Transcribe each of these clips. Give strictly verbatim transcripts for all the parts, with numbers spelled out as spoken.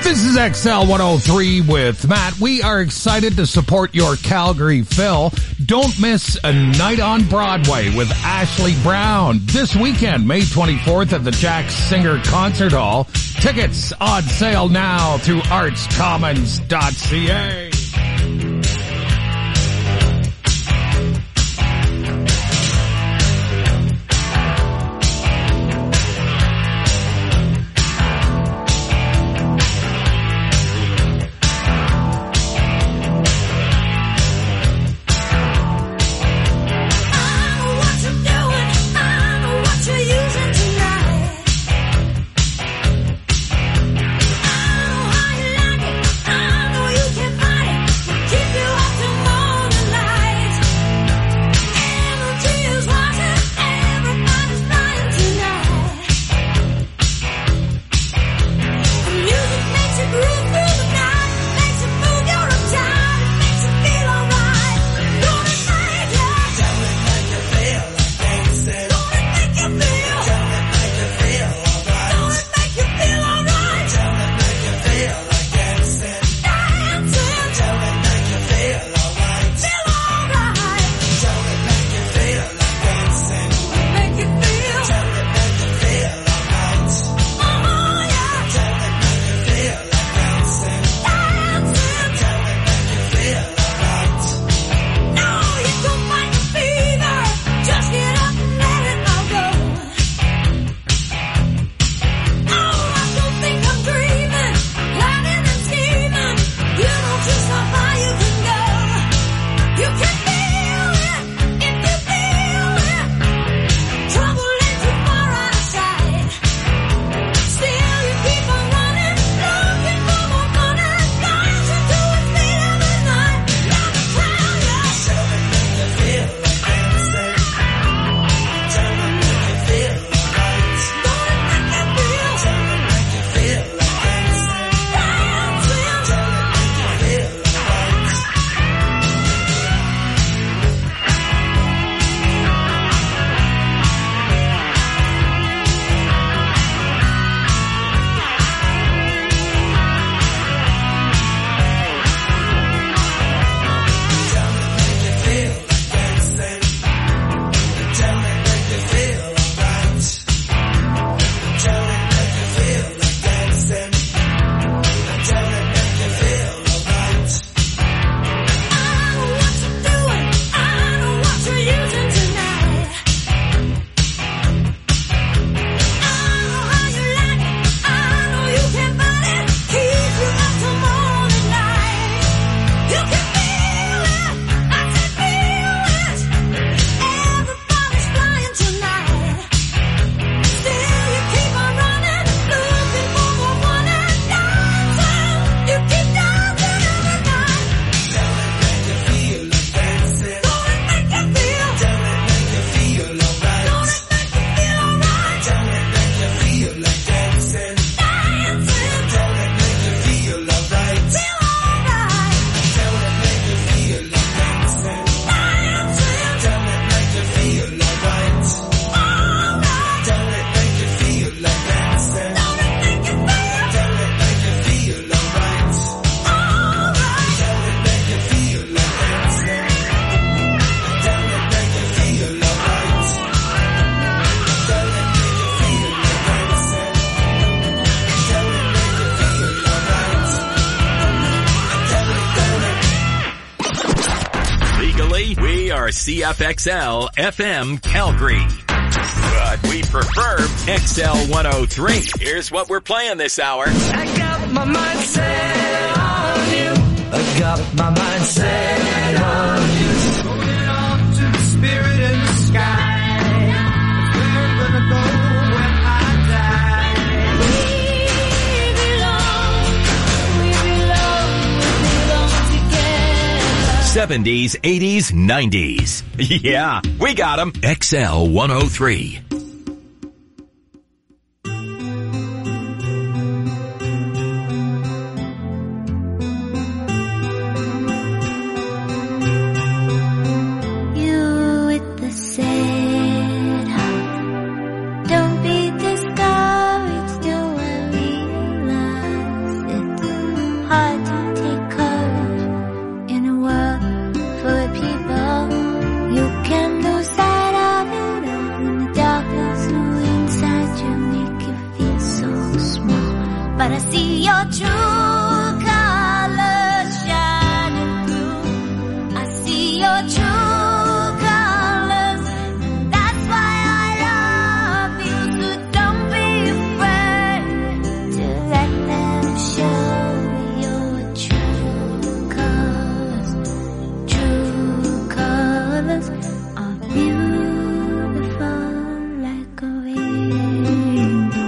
This is X L one oh three with Matt. We are excited to support your Calgary Phil. Don't miss A Night on Broadway with Ashley Brown this weekend, May twenty-fourth at the Jack Singer Concert Hall. Tickets on sale now through arts commons dot c a. C F X L F M Calgary. But we prefer X L one oh three. Here's what we're playing this hour. I got my mind set on you. I got my mind set on you. Holding on to the spirit in the sky. We're gonna go when I die. We belong, we belong, we belong together. seventies, eighties, nineties. Yeah, we got them. X L one oh three. Don't be discouraged till I realize it's see your true colors shining through. I see your true colors. That's why I love you. So don't be afraid to let them show your true colors. True colors are beautiful like a rainbow.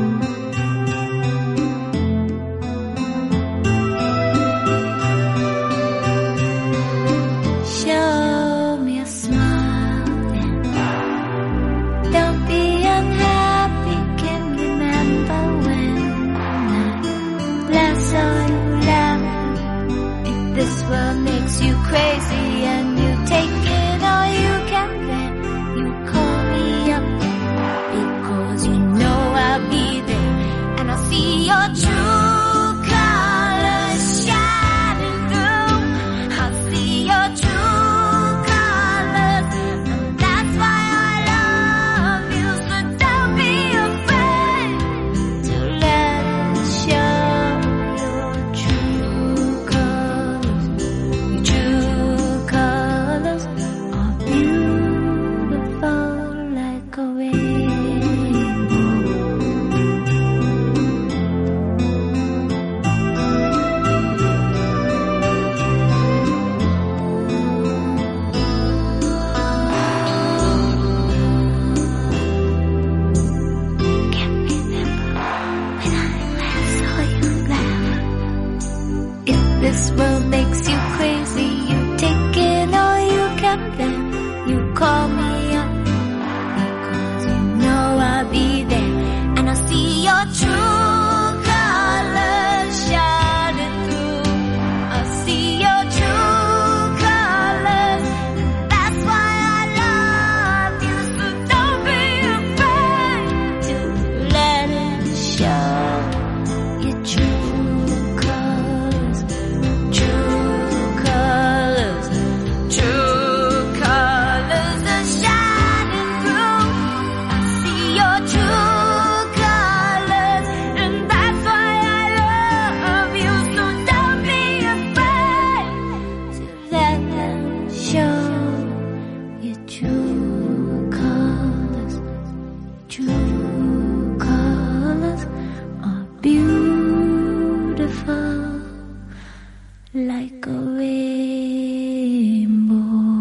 Show me a smile then. Don't be unhappy. Can you remember when I last saw you laugh? If this world makes you crazy and you take it all you can, then you call me up, because you know I'll be there and I'll see your true colors shining through. I'll see your true colors, and that's why I love you. So don't be afraid to let it show your true colors. Your true colors are beautiful like a rainbow. Can't remember when I last saw you laugh. If this world makes you crazy, you take it all you can, then you call me up, because you know I'll be there and I'll see your true colors shining through. I'll see your true colors. That's why I love you. So don't be afraid to let it show your true colors. True colors. True colors are shining through. I see your true colors, and that's why I love you. So don't be afraid to let them show your true colors. True colors are beautiful like a rainbow.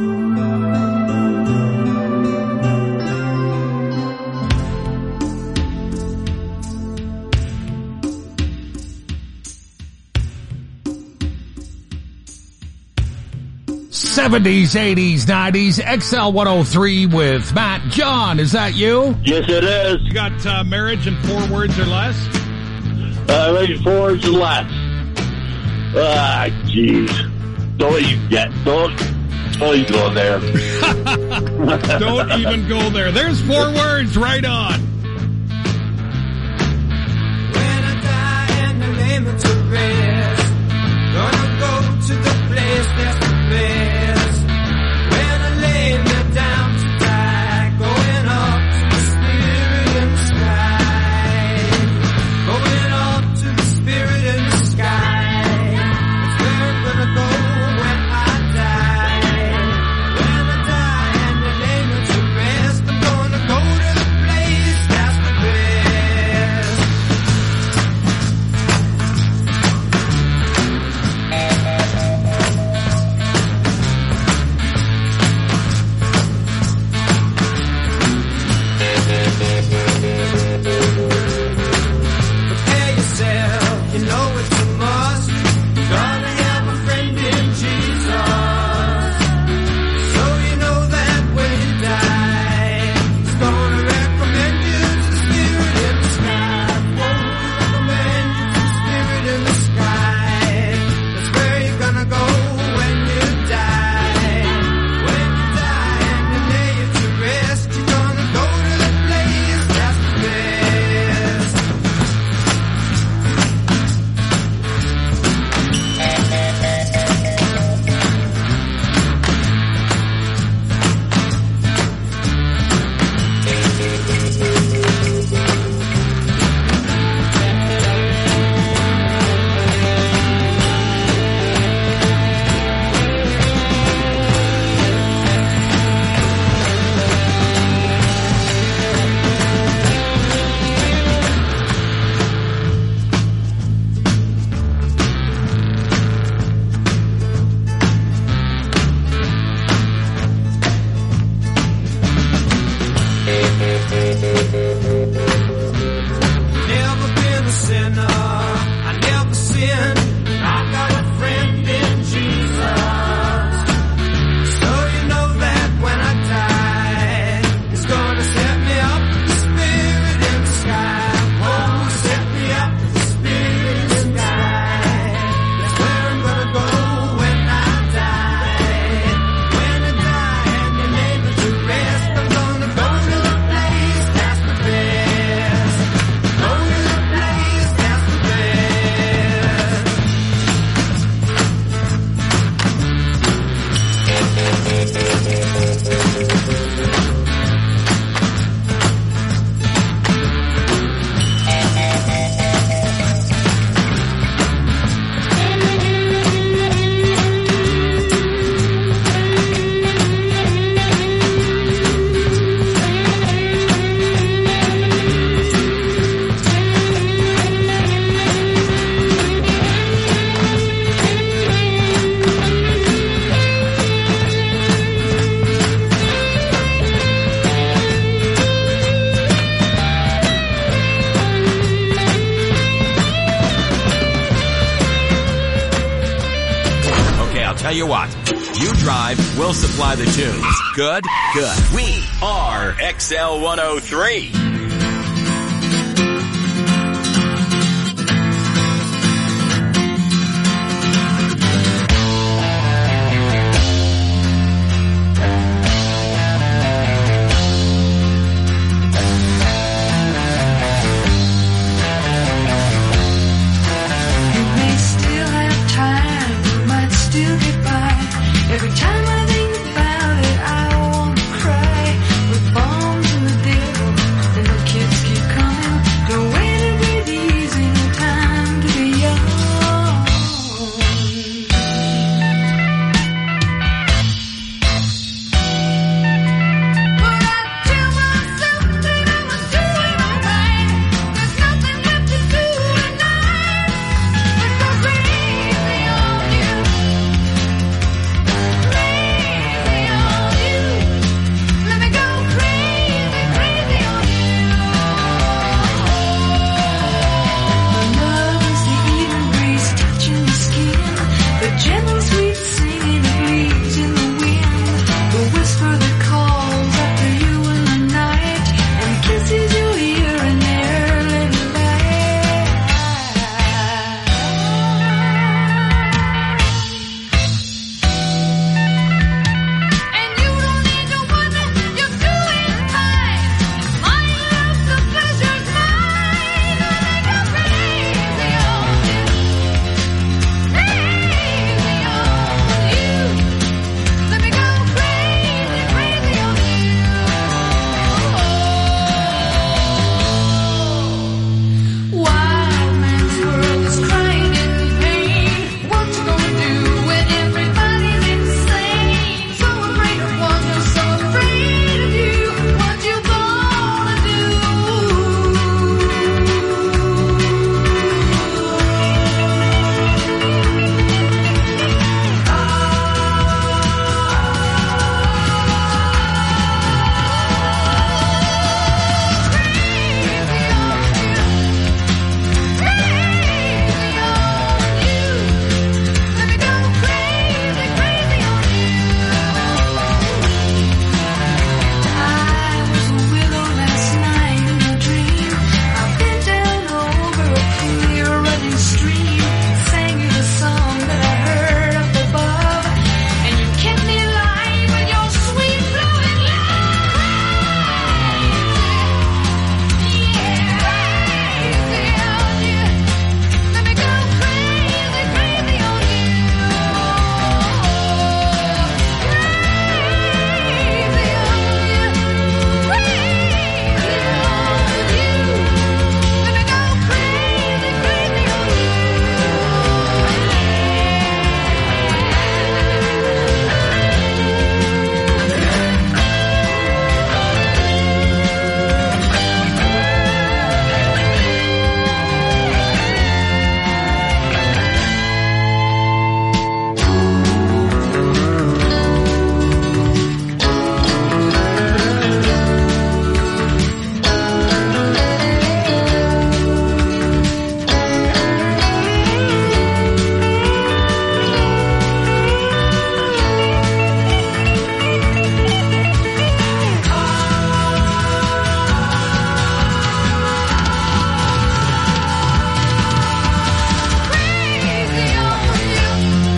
seventies, eighties, nineties, X L one oh three with Matt. John, is that you? Yes, it is. You got uh, marriage in four words or less? Uh, maybe four words or less. Ah, jeez. Don't even get, don't, don't even go there. Don't even go there. There's four words right on. When I die and the name of to rest, gonna go to the place that's the best. When I lay me down to die, going up to the spirit in the sky. Going up to the spirit in the sky. That's where I'm gonna go when I die. When I die and the name of to rest, I'm gonna go to the place Tell you what, you drive, we'll supply the tunes. Good? Good. We are X L one oh three. Every time I think about it, I want to cry. With bombs and the devil, and the kids keep coming. No way to breathe easy, no time to be young. But I tell myself that I was doing alright. There's nothing left to do tonight. Let's go crazy on you. Let me go crazy, crazy on you. My love is the evening breeze touching the skin, the gentle sweet singing of leaves in the wind, the whisper that calls after you in the night, and kisses you here and there, little light. And you don't need to wonder, you're doing fine. My love, the pleasure's mine. Let me go crazy on you. Crazy on you. Let me go crazy, crazy on you. Wild man's world is crying in pain. What you gonna do when everybody's insane? So afraid of one, you're so afraid of you. What you gonna do? Let me go crazy, crazy on you. I was a willow last night in a dream. I bent down over a clear running stream, sang you the song that I heard up above, and you kept me alive with your sweet flowing love. Yeah, crazy on you. Let me go crazy, crazy on you. Crazy on you. Crazy on you. Let me go crazy, crazy on you. Crazy on you.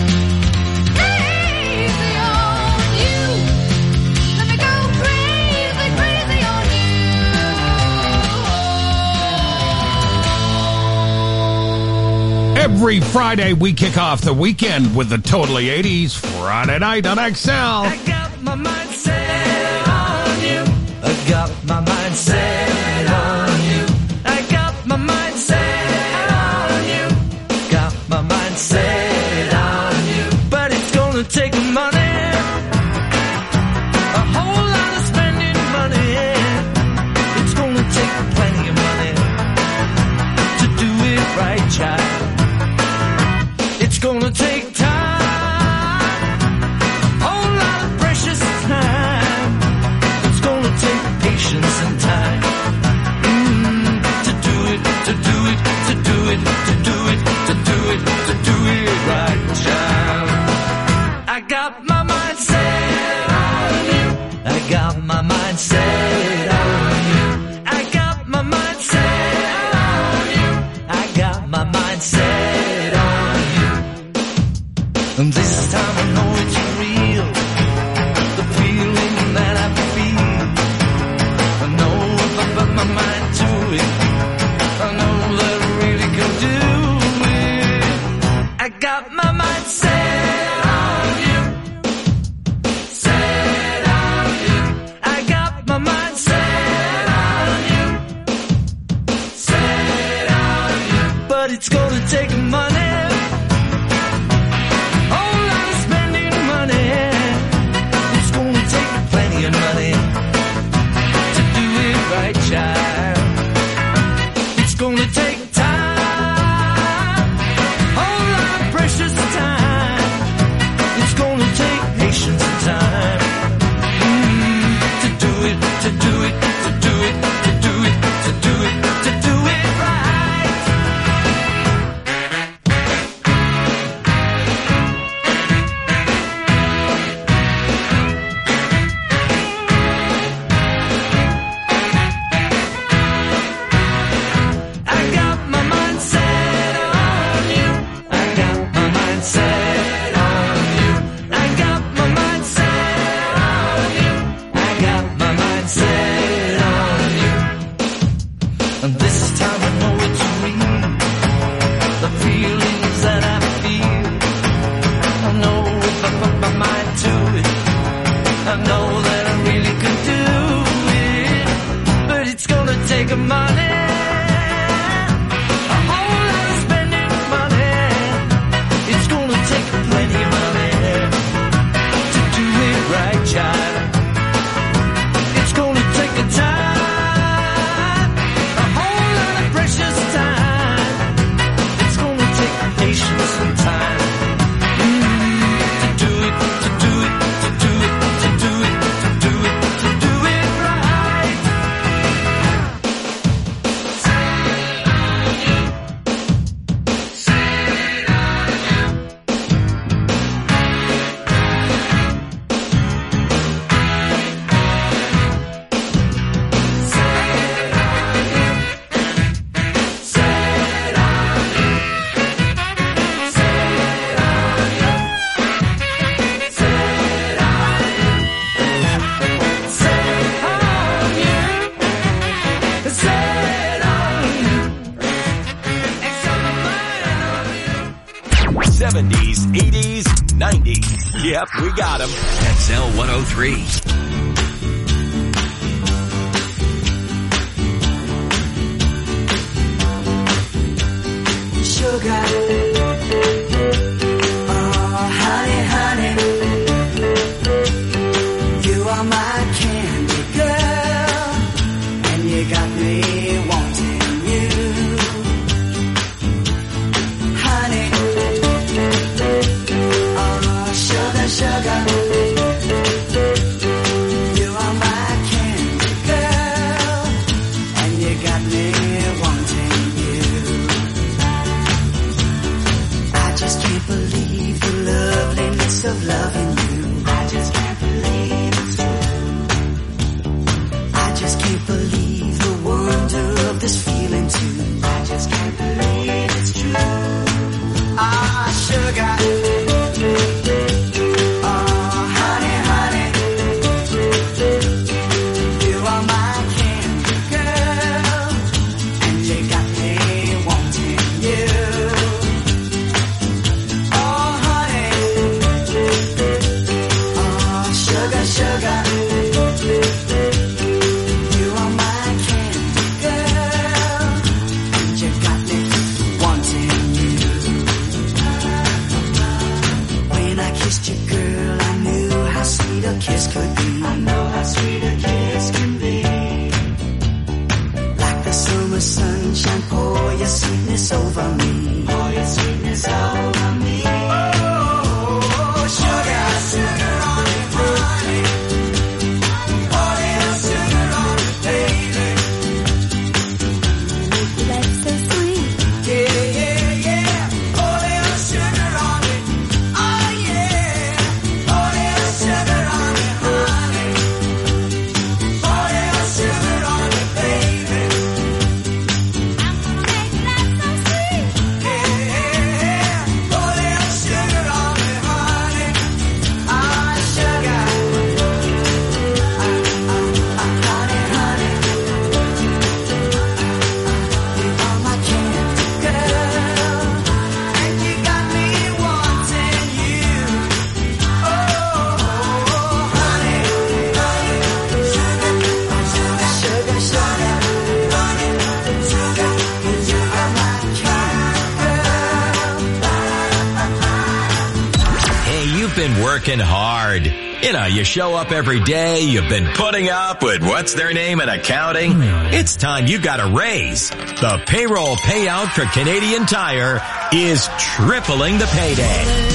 Crazy on you. Let me go crazy, crazy on you. Every Friday, we kick off the weekend with the Totally eighties Friday night on X L. I got my mind set on you. I got my mind set on you. I got my mind set on you. Got my mind set on you. But it's gonna take money, a whole lot of spending money. It's gonna take plenty of money to do it right, child. It's gonna take time, whole lot of precious time. It's gonna take patience and time. And this time I know it's real, the feeling that I feel. I know if I put my mind to it, I know that I really can do it. I got my mind set on you, set on you. I got my mind set on you, set on you. But it's gonna take money. Money to do it right, child. It's gonna take time, whole lot of precious time. It's gonna take patience and time mm, to do it, to do it, to do it, to do it, to do it, to do it right. seventies, eighties, nineties. Yep, we got them. X L one oh three. Sugar, oh honey, honey, you are my candy girl, and you got me wanting you, honey, oh sugar, sugar, you are my candy girl, and you got me wanting you. I just can't believe the loveliness of loving you. I just can't believe it's true. I just can't believe the wonder of this feeling too. I just can't believe it's true. Ah, sugar. Oh, honey, honey. You are my candy girl, and you got me wanting you. Oh, honey, been working hard. You know, you show up every day, you've been putting up with what's their name in accounting. It's time you got a raise. The payroll payout for Canadian Tire is tripling the payday.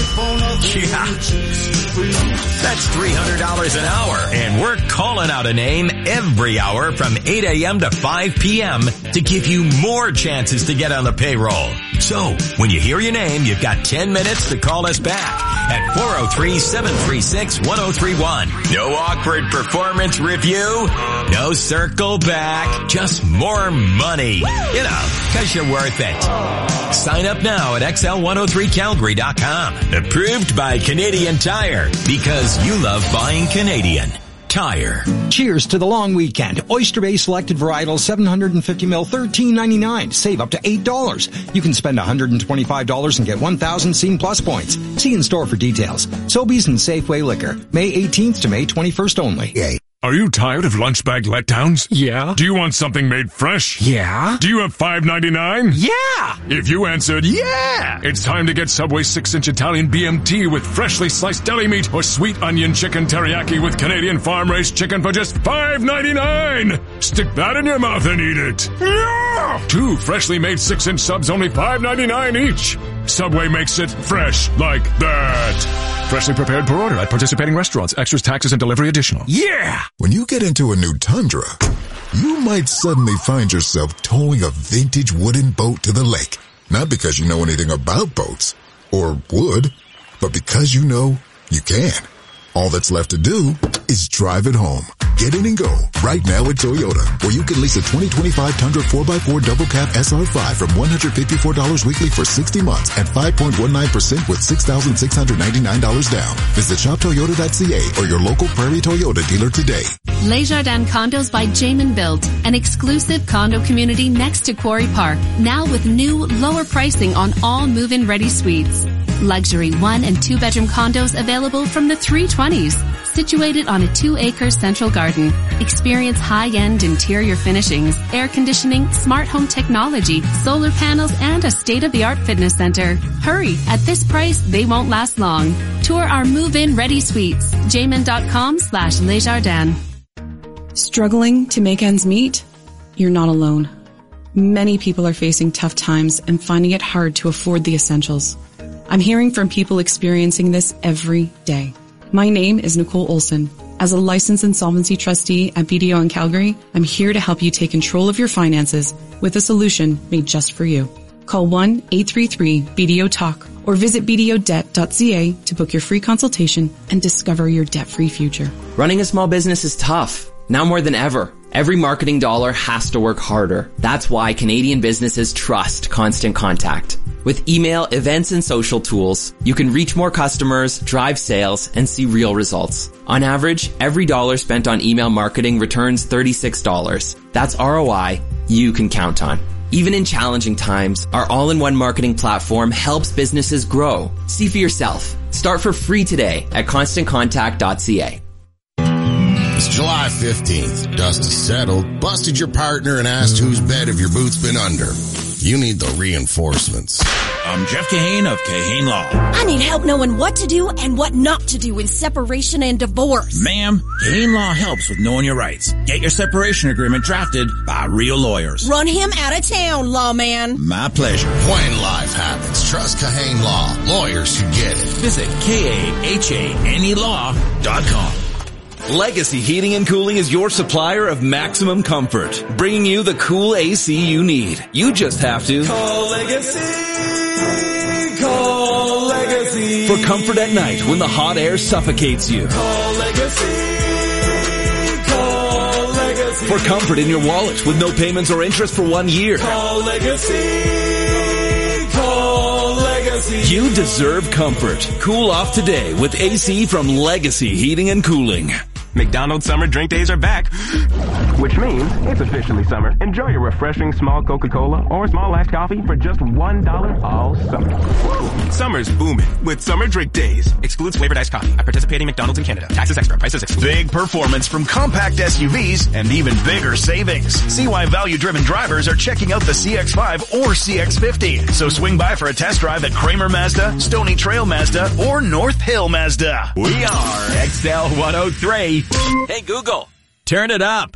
Yeah. That's three hundred dollars an hour, and we're calling out a name every hour from eight a.m. to five p.m. to give you more chances to get on the payroll. So, when you hear your name, you've got ten minutes to call us back at four oh three, seven three six, one oh three one. No awkward performance review, no circle back, just more money. You know, cause you're worth it. Sign up now at X L one oh three Calgary dot com. Approved by Canadian Tire, because you love buying Canadian Tire. Cheers to the long weekend. Oyster Bay Selected Varietal seven hundred fifty milliliters, thirteen ninety-nine. Save up to eight dollars. You can spend one hundred twenty-five dollars and get one thousand Scene Plus points. See in store for details. Sobeys and Safeway Liquor. May eighteenth to May twenty-first only. Yay. Are you tired of lunch bag letdowns? Yeah. Do you want something made fresh? Yeah. Do you have five ninety-nine? Yeah. If you answered yeah, it's time to get Subway six inch Italian B M T with freshly sliced deli meat or sweet onion chicken teriyaki with Canadian farm-raised chicken for just five ninety-nine. Stick that in your mouth and eat it. Yeah. Two freshly made six inch subs, only five ninety-nine each. Subway makes it fresh like that. Freshly prepared per order at participating restaurants. Extras, taxes, and delivery additional. Yeah. When you get into a new Tundra, you might suddenly find yourself towing a vintage wooden boat to the lake. Not because you know anything about boats, or would, but because you know you can. All that's left to do is drive it home. Get in and go right now at Toyota, where you can lease a twenty twenty-five Tundra four by four Double Cab S R five from one hundred fifty-four dollars weekly for sixty months at five point one nine percent with six thousand six hundred ninety-nine dollars down. Visit shop toyota dot c a or your local Prairie Toyota dealer today. Les Jardins Condos by Jamin Built, an exclusive condo community next to Quarry Park, now with new, lower pricing on all move-in ready suites. Luxury one and two bedroom condos available from the three twenties, situated on a two acre central garden. Experience high-end interior finishings, air conditioning, smart home technology, solar panels, and a state-of-the-art fitness center. Hurry, at this price, they won't last long. Tour our move-in ready suites, jamin.com slash Lesjardins. Struggling to make ends meet? You're not alone. Many people are facing tough times and finding it hard to afford the essentials. I'm hearing from people experiencing this every day. My name is Nicole Olson. As a licensed insolvency trustee at B D O in Calgary, I'm here to help you take control of your finances with a solution made just for you. Call one eight three three B D O talk or visit b d o debt dot c a to book your free consultation and discover your debt-free future. Running a small business is tough. Now more than ever, every marketing dollar has to work harder. That's why Canadian businesses trust Constant Contact. With email, events, and social tools, you can reach more customers, drive sales, and see real results. On average, every dollar spent on email marketing returns thirty-six dollars. That's R O I you can count on. Even in challenging times, our all-in-one marketing platform helps businesses grow. See for yourself. Start for free today at constant contact dot c a. It's July fifteenth. Dust is settled, busted your partner, and asked whose bed have your boots been under. You need the reinforcements. I'm Jeff Kahane of Kahane Law. I need help knowing what to do and what not to do in separation and divorce. Ma'am, Kahane Law helps with knowing your rights. Get your separation agreement drafted by real lawyers. Run him out of town, lawman. My pleasure. When life happens, trust Kahane Law. Lawyers who get it. Visit K A H A N E law dot com. Legacy Heating and Cooling is your supplier of maximum comfort, bringing you the cool A C you need. You just have to call Legacy, call Legacy. For comfort at night when the hot air suffocates you. Call Legacy, call Legacy. For comfort in your wallet with no payments or interest for one year. Call Legacy, call Legacy. You deserve comfort. Cool off today with A C from Legacy Heating and Cooling. McDonald's summer drink days are back, which means it's officially summer. Enjoy your refreshing small Coca-Cola or small iced coffee for just one dollar all summer. Summer's booming with Summer Drink Days. Excludes flavored iced coffee at participating McDonald's in Canada. Taxes extra. Prices excluded. Big performance from compact S U Vs and even bigger savings. See why value-driven drivers are checking out the C X five or C X fifty. So swing by for a test drive at Kramer Mazda, Stony Trail Mazda, or North Hill Mazda. We are X L one oh three. Hey Google, turn it up.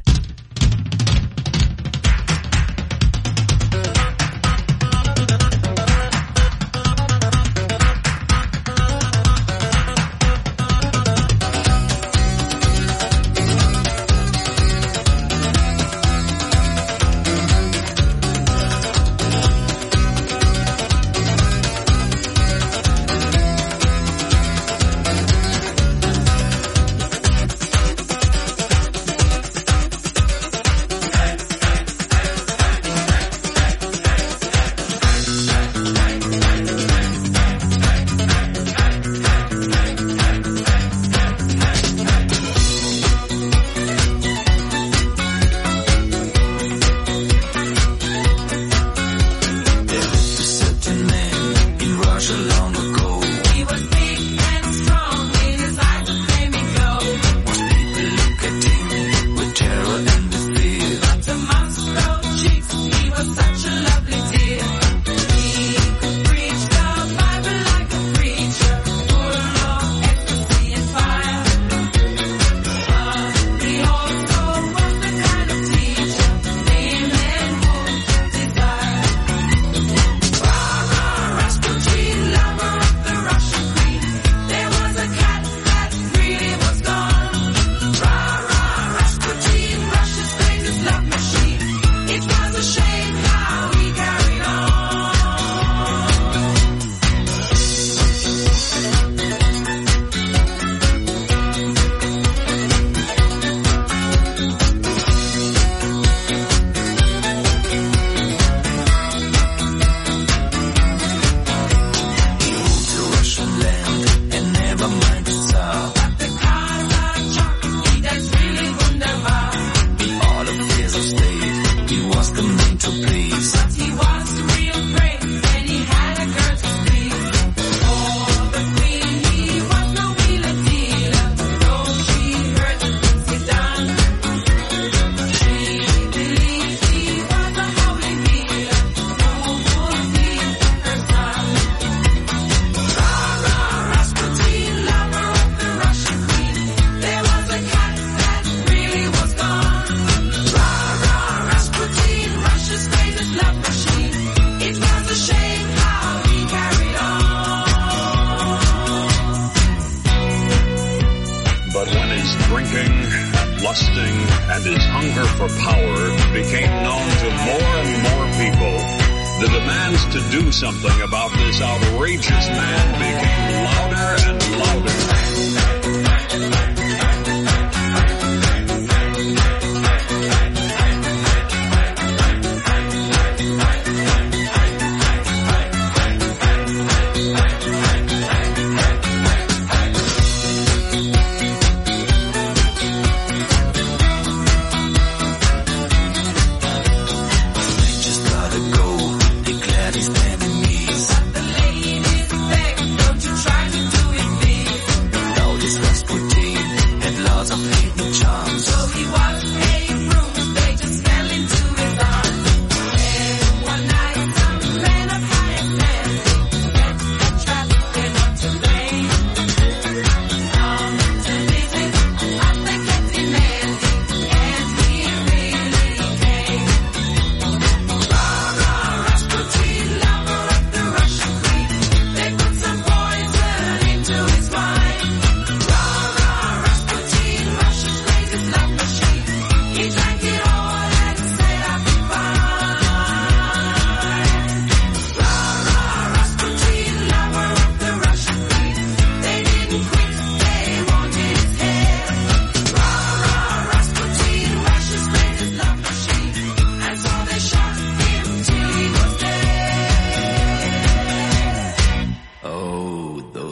Declared his enemies. The ladies begged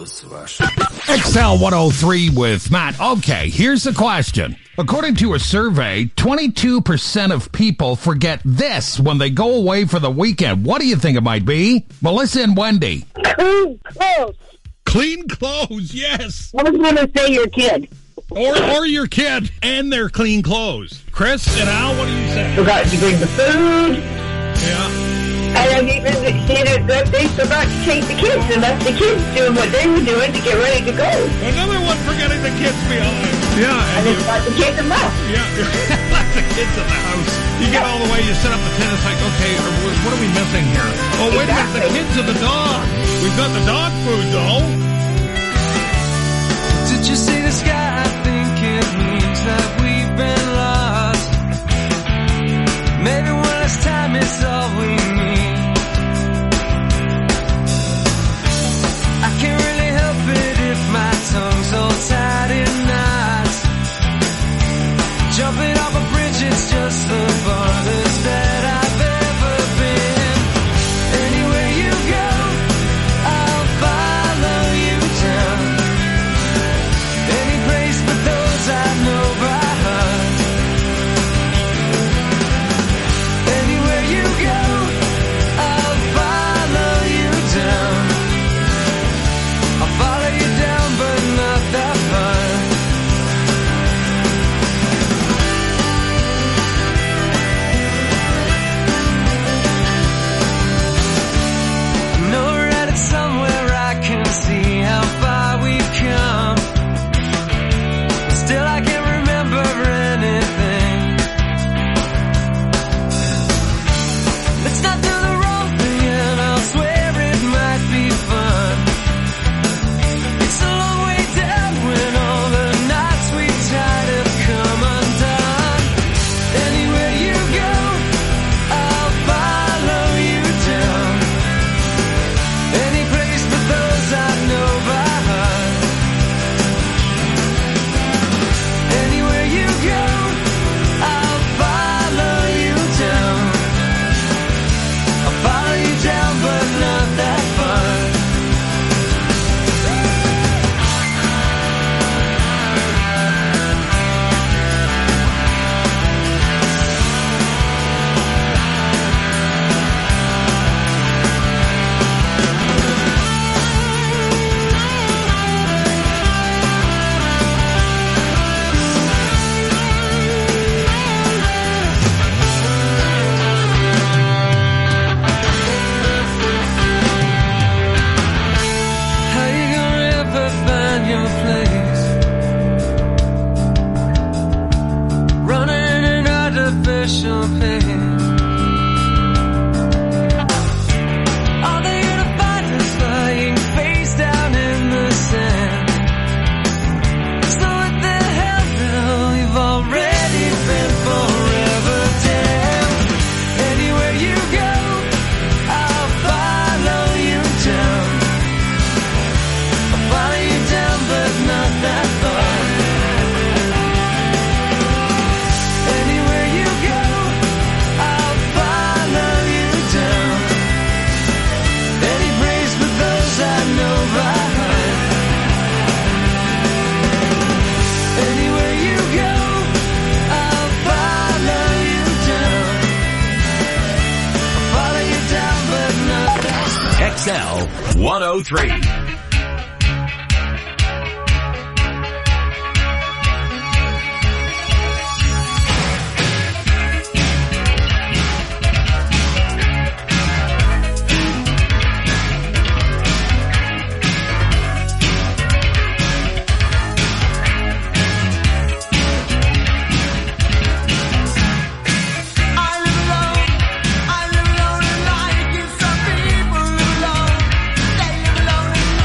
X L one oh three with Matt. Okay, here's the question. According to a survey, twenty-two percent of people forget this when they go away for the weekend. What do you think it might be? Melissa and Wendy. Clean clothes. Clean clothes, yes. I was going to say your kid. Or or your kid and their clean clothes. Chris and Al, what do you say? Forgot to bring the food. Yeah. And I've even seen it that they forgot to take the kids and left the kids doing what they were doing to get ready to go. Another one forgetting the kids behind. Yeah. And, and it's got the kids in left. Yeah. Left the kids in the house. You get all the way, you set up the tent, it's like, okay, what are we missing here? Oh, wait exactly. a minute, the kids and the dog. We've got the dog food, though. Did you see the sky? I think it means that we've been lost. Maybe one last time is all we need. I can't really help it if my tongue's all tied in knots. Jumping off a bridge is just the farthest that I've ever been. Anywhere you go, I'll follow you down. Any place but those I know by heart. Anywhere you go, I'll follow you down. I'll follow you down, but not that far. I know we're headed somewhere I can see how far we've come. Still I can't remember anything. Let's not do the wrong thing and I'll swear it might be fun. It's a long way down when all the knots we tied have come undone. Anywhere you go, I'll follow you down. Any place but those I know by heart. Anywhere you go, I'll follow you down. I'll follow you down, but not that far. How you gonna ever find your place? Running in an artificial pain. All that you're gonna find is lying face down in the sand. So what the hell now? You've already been forever damned. Anywhere you go, I'll follow you down. I'll follow you down, but not that far. Anywhere you go, I'll follow you down. Any place but those I know by heart. Anywhere you go, I'll follow you down. I'll follow you down, but not that far. X L one oh three. I live alone. I live alone in life. Some people live alone. They live alone in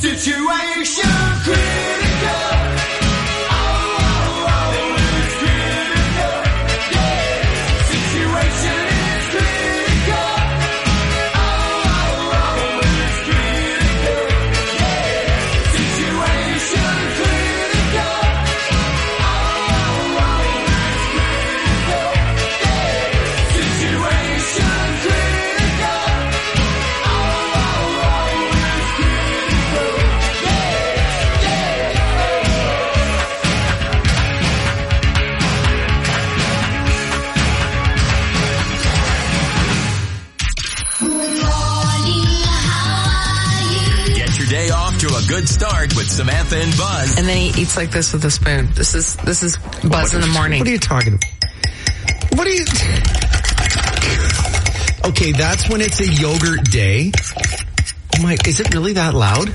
Situation critical. Oh, oh, oh, it's critical. Yeah. Situation is critical. Oh, oh, oh, it's critical. Yeah. Situation critical. Oh, oh, oh, it's critical. Yeah. Situation critical. Oh, oh, oh, it's critical. Get your day off to a good start with Samantha and Buzz. And then he eats like this with a spoon. This is this is Buzz in the morning. What are you talking about? What are you... Okay, that's when it's a yogurt day. Oh my, is it really that loud?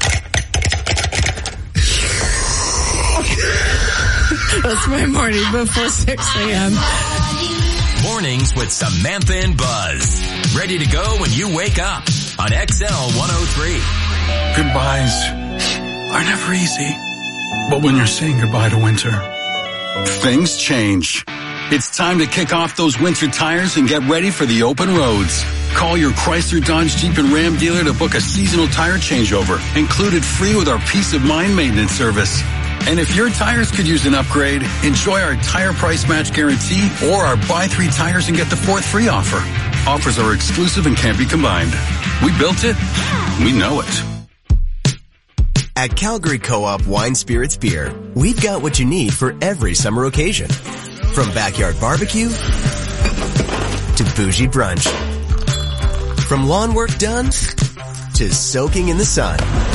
That's my morning before six a.m. Mornings with Samantha and Buzz. Ready to go when you wake up on X L one oh three. Goodbyes are never easy. But when you're saying goodbye to winter, things change. It's time to kick off those winter tires and get ready for the open roads. Call your Chrysler, Dodge, Jeep, and Ram dealer to book a seasonal tire changeover, included free with our Peace of Mind maintenance service. And if your tires could use an upgrade, enjoy our tire price match guarantee or our buy three tires and get the fourth free offer. Offers are exclusive and can't be combined. We built it. We know it. At Calgary Co-op Wine Spirits Beer, we've got what you need for every summer occasion. From backyard barbecue to bougie brunch. From lawn work done to soaking in the sun.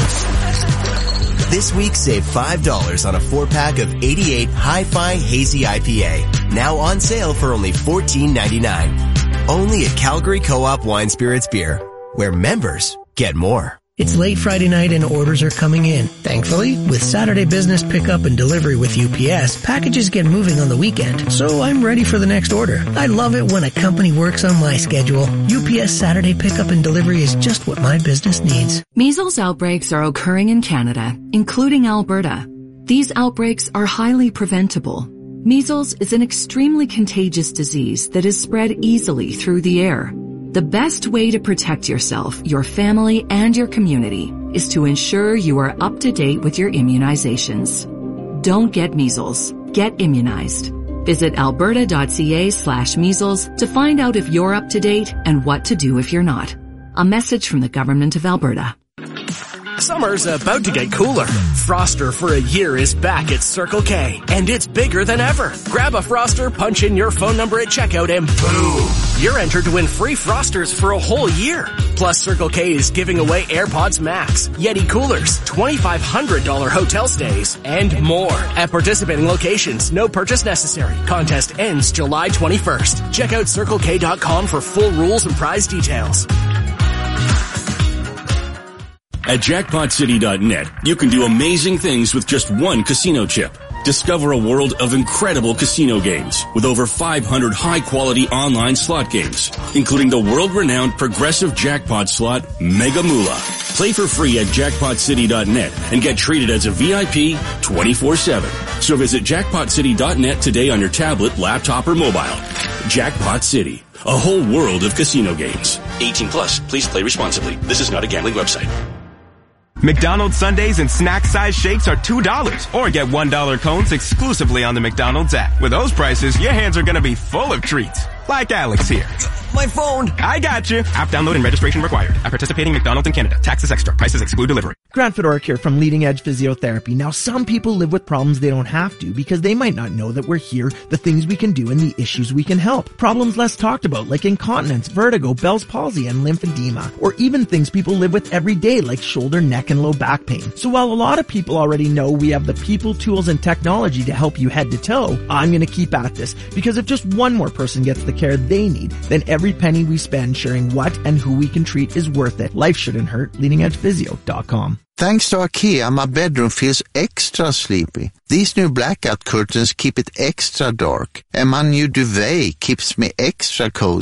This week, save five dollars on a four-pack of eighty-eight Hi-Fi Hazy I P A. Now on sale for only fourteen ninety-nine. Only at Calgary Co-op Wine Spirits Beer, where members get more. It's late Friday night and orders are coming in. Thankfully, with Saturday business pickup and delivery with U P S, packages get moving on the weekend, so I'm ready for the next order. I love it when a company works on my schedule. U P S Saturday pickup and delivery is just what my business needs. Measles outbreaks are occurring in Canada, including Alberta. These outbreaks are highly preventable. Measles is an extremely contagious disease that is spread easily through the air. The best way to protect yourself, your family, and your community is to ensure you are up to date with your immunizations. Don't get measles. Get immunized. Visit alberta.ca slash measles to find out if you're up to date and what to do if you're not. A message from the Government of Alberta. Summer's about to get cooler. Froster for a year is back at Circle K, and it's bigger than ever. Grab a Froster, punch in your phone number at checkout, and boom! You're entered to win free Frosters for a whole year. Plus, Circle K is giving away AirPods Max, Yeti coolers, twenty-five hundred dollars hotel stays, and more. At participating locations, no purchase necessary. Contest ends July twenty-first. Check out circle k dot com for full rules and prize details. At jackpot city dot net, you can do amazing things with just one casino chip. Discover a world of incredible casino games with over five hundred high-quality online slot games, including the world-renowned progressive jackpot slot Mega Moolah. Play for free at jackpot city dot net and get treated as a V I P twenty-four seven. So visit jackpot city dot net today on your tablet, laptop, or mobile. Jackpot City, a whole world of casino games. eighteen plus, please play responsibly. This is not a gambling website. McDonald's sundaes and snack-size shakes are two dollars, or get one dollar cones exclusively on the McDonald's app. With those prices, your hands are gonna be full of treats. Like Alex here. My phone! I got you! App download and registration required. At participating McDonald's in Canada. Taxes extra. Prices exclude delivery. Grant Fedoruk here from Leading Edge Physiotherapy. Now, some people live with problems they don't have to because they might not know that we're here, the things we can do, and the issues we can help. Problems less talked about like incontinence, vertigo, Bell's palsy, and lymphedema. Or even things people live with every day like shoulder, neck, and low back pain. So while a lot of people already know we have the people, tools, and technology to help you head to toe, I'm going to keep at this because if just one more person gets the care they need, then every penny we spend sharing what and who we can treat is worth it. Life shouldn't hurt. leading edge physio dot com. Thanks to IKEA, my bedroom feels extra sleepy. These new blackout curtains keep it extra dark, and my new duvet keeps me extra cozy.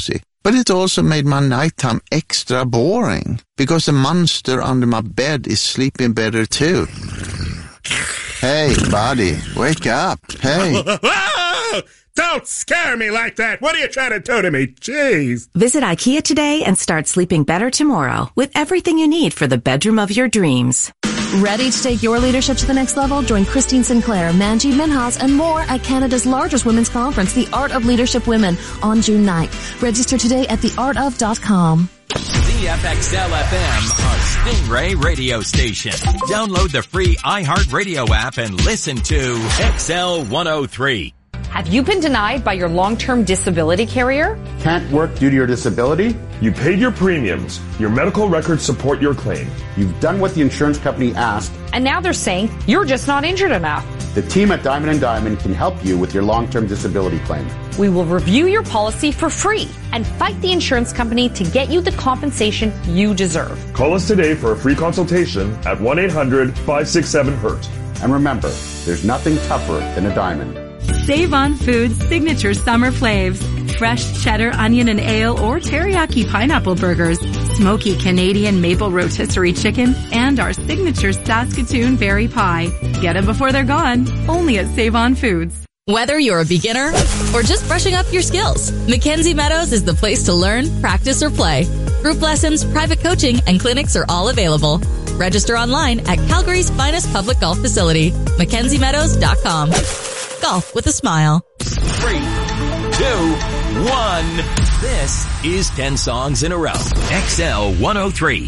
But it also made my nighttime extra boring because the monster under my bed is sleeping better too. Hey, buddy, wake up. Hey. Don't scare me like that. What are you trying to do to me? Jeez. Visit IKEA today and start sleeping better tomorrow with everything you need for the bedroom of your dreams. Ready to take your leadership to the next level? Join Christine Sinclair, Manjeet Minhas, and more at Canada's largest women's conference, The Art of Leadership Women, on June ninth. Register today at the art of dot com. Z F X L F M, a Stingray radio station. Download the free iHeartRadio app and listen to X L one oh three. Have you been denied by your long-term disability carrier? Can't work due to your disability? You paid your premiums. Your medical records support your claim. You've done what the insurance company asked. And now they're saying you're just not injured enough. The team at Diamond and Diamond can help you with your long-term disability claim. We will review your policy for free and fight the insurance company to get you the compensation you deserve. Call us today for a free consultation at one eight hundred five six seven hurt. And remember, there's nothing tougher than a diamond. Save on Foods signature summer flavs. Fresh cheddar, onion, and ale or teriyaki pineapple burgers, smoky Canadian maple rotisserie chicken, and our signature Saskatoon berry pie. Get them before they're gone. Only at Save on Foods. Whether you're a beginner or just brushing up your skills, Mackenzie Meadows is the place to learn, practice, or play. Group lessons, private coaching, and clinics are all available. Register online at Calgary's finest public golf facility, mackenzie meadows dot com. Golf with a smile. Three, two, one. This is ten songs in a row. X L one oh three.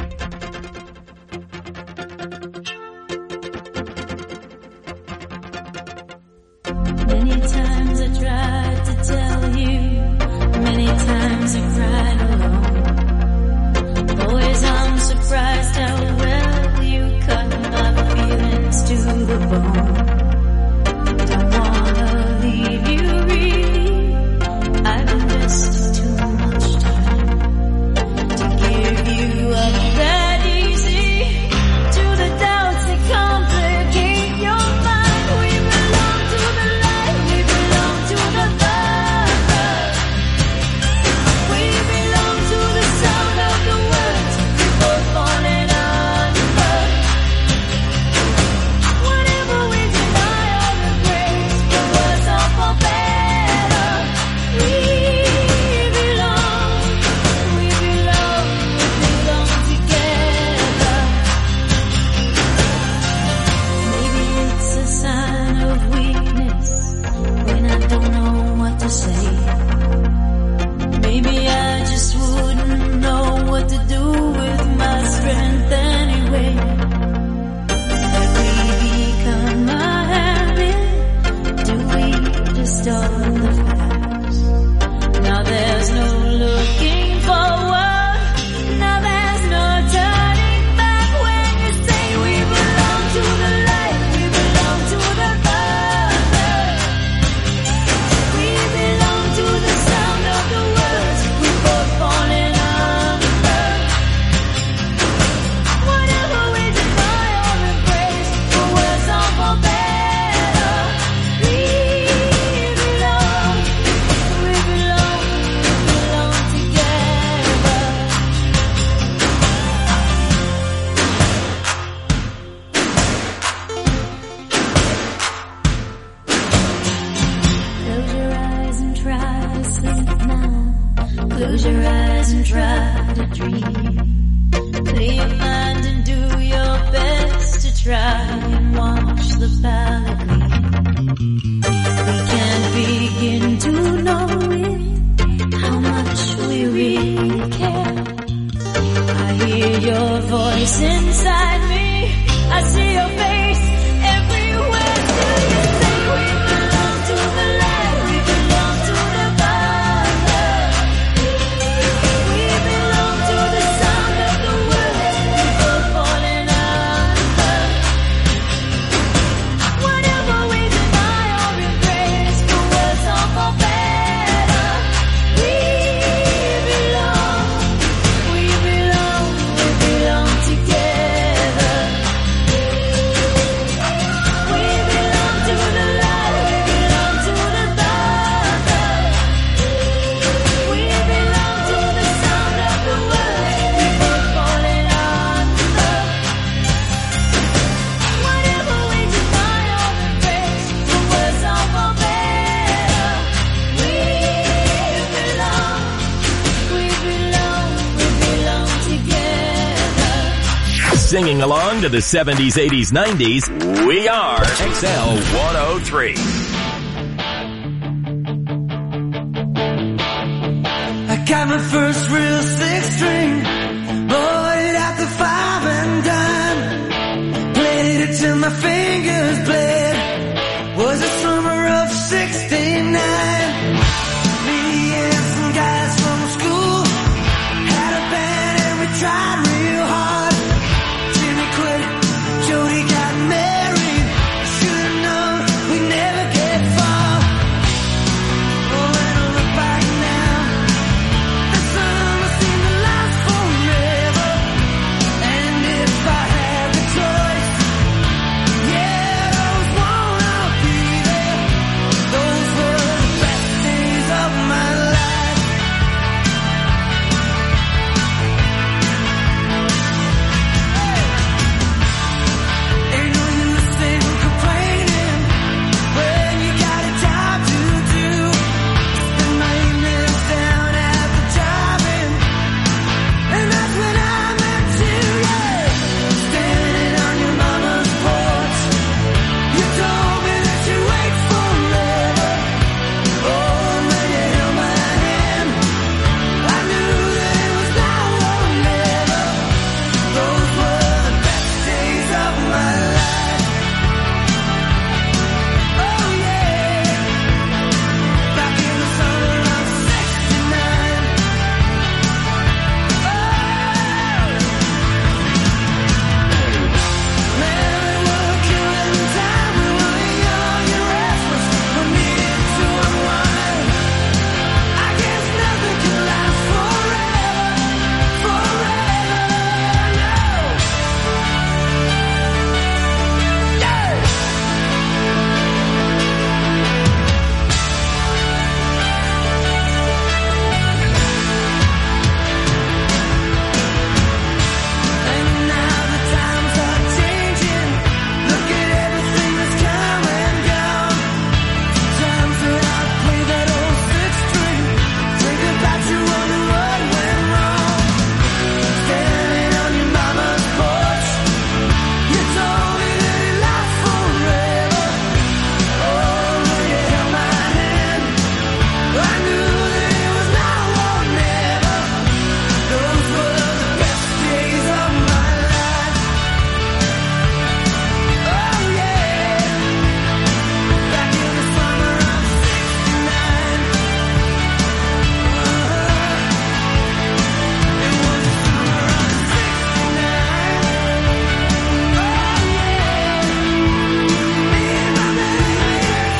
Many times I tried to tell you, many times I cried alone. Always I'm surprised how well you cut my feelings to the bone. Don't wanna leave you really, I've invested too much time to give you up that easy to the doubts that complicate your mind. We belong to the light, we belong to the thunder, we belong to the sound of the words we both falling under. Whatever we deny or the grace, for worse or for better, we belong, we belong, we belong together. Maybe it's a sign of weakness when I don't know what to say. Maybe I just wouldn't know what to do with my strength anyway. Have we become a habit? Do we distort the past? Now there's no looking forward. Now there's no turning back when you say we belong to the light, we belong to the thunder, we belong to the sound of the words we both falling under. Whatever we deny or embrace, for worse or for better, we belong, we belong, we belong together. Close your eyes and try to sleep now. Close your eyes and try to dream. Clear your mind and do your best to try and watch the palette gleam. We can't begin to know it, how much we really care. I hear your voice inside me, I see your face everywhere. Till you say we belong to the light, we belong to the thunder, we belong to the sound of the words we both falling under. singing along to the seventies, eighties, nineties. We are X L one oh three. I got my first real six string, bought it at the five and dime, played it till my fingers bled, was the summer of sixty-nine. Me and some guys from school had a band and we tried real hard. Jimmy quit, Jody got married, should've known we'd never get far. Oh, when I look back now, the summer seemed to last forever. And if I had the choice, yeah, those won't all be there. Those were the best days of my life. Ain't no use in complaining when you got a job to do. Spend my evenings down at the drive-in, and that's when I met you, yeah. Standing on your mama's porch, you told me that you'd wait forever. Oh, when you held my hand, I knew that it was now or never. Those were the best days of my life. Oh yeah, back in the summer of sixty-nine. Oh, man, we were killing time. We were young and restless. We needed to unwind. I guess nothing can last forever, forever, no. Yeah. And now the times are changing. Look at everything that's come and gone. Times when I play that old six string, think about you, wonder what went wrong. Standing on your mama's porch, you told me that it lasts forever. Oh, when you held my hand, I knew that it was now or never. Those were the best days of my life. Oh yeah, back in the summer of sixty-nine. It was the summer of sixty-nine. Oh yeah, me and my baby at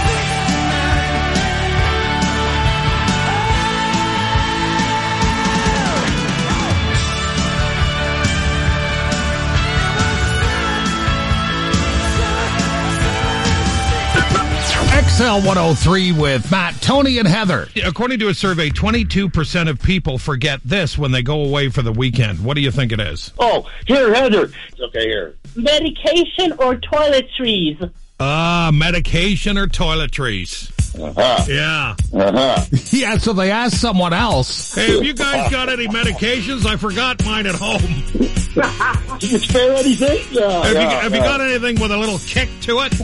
X L one oh three with Matt, Tony, and Heather. According to a survey, twenty-two percent of people forget this when they go away for the weekend. What do you think it is? Oh, here, Heather. Okay, here. Medication or toiletries? Ah, medication or toiletries. Uh-huh. Yeah. Uh-huh. Yeah, so they asked someone else. Hey, have you guys got any medications? I forgot mine at home. Did you spare anything? Yeah, have you, yeah, have yeah. you got anything with a little kick to it?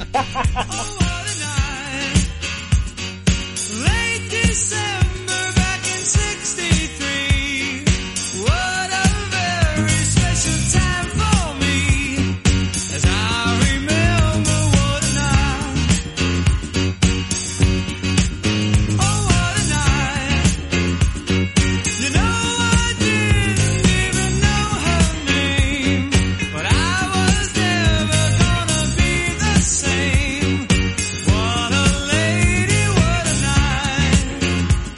Late December back in sixty-three. What a very special time for me, as I remember what a night. Oh, what a night. You know, I didn't even know her name, but I was never gonna be the same. What a lady, what a night.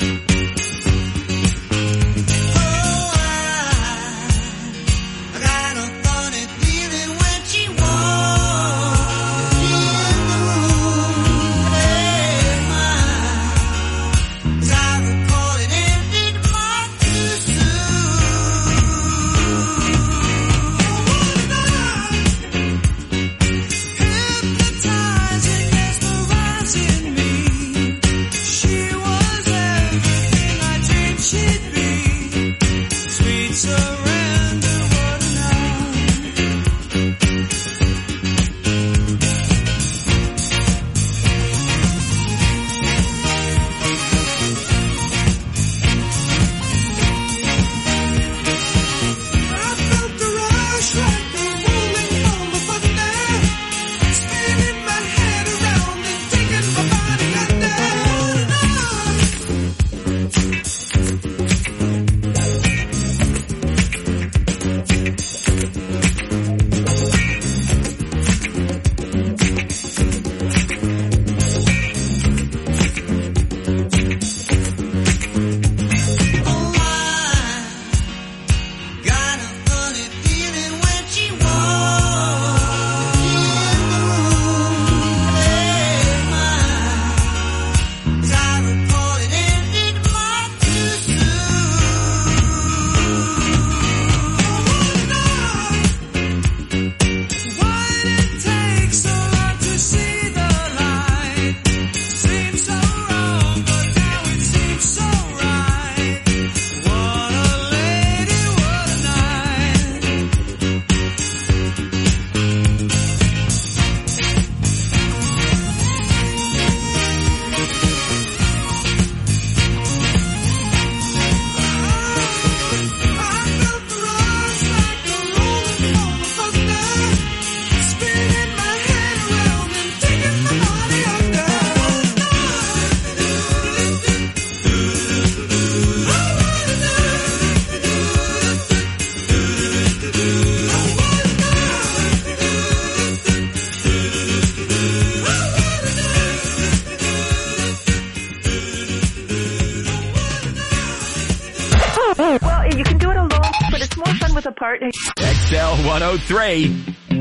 part. X L one oh three.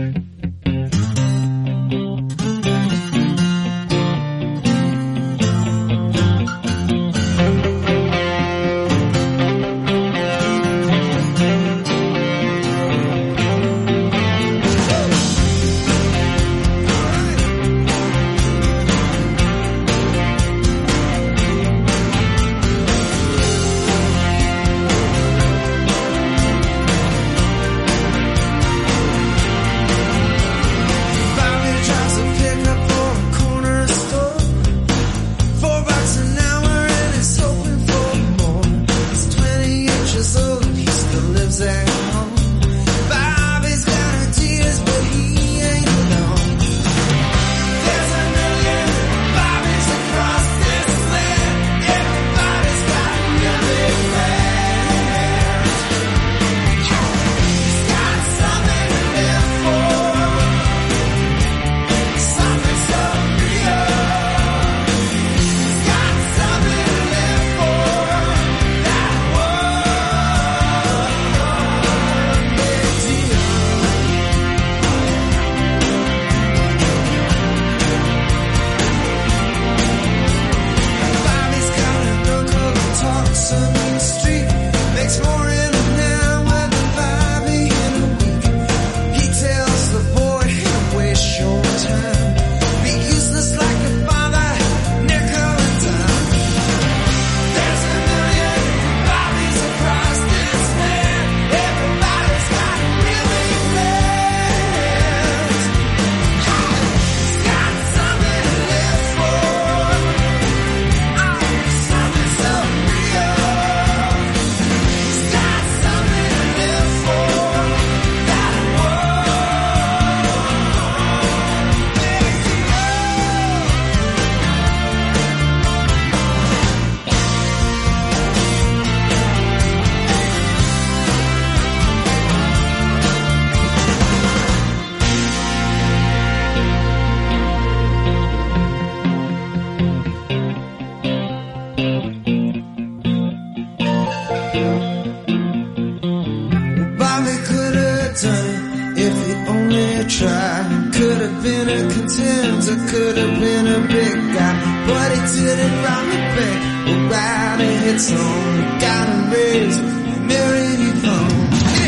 tried. Could have been a contender, could have been a big guy, but he didn't write me back. We'll write a hit song, we got him raised, married him home.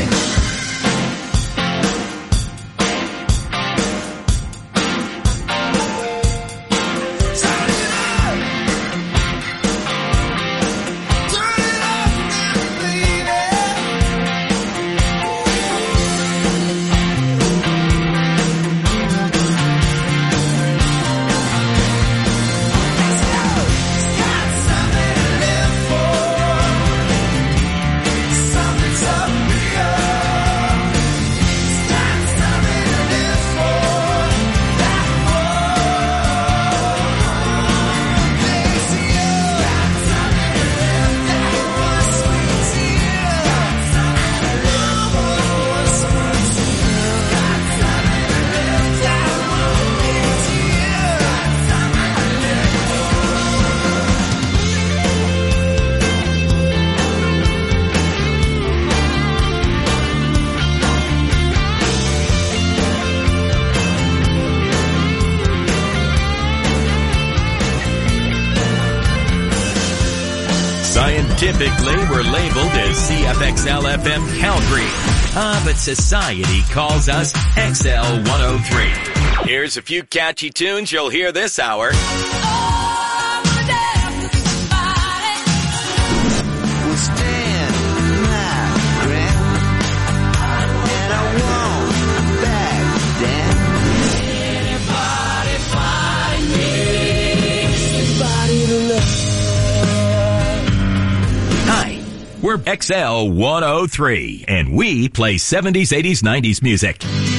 Typically, we're labeled as C F X L F M Calgary. Ah, but society calls us X L one oh three. Here's a few catchy tunes you'll hear this hour. We're X L one oh three, and we play seventies, eighties, nineties music.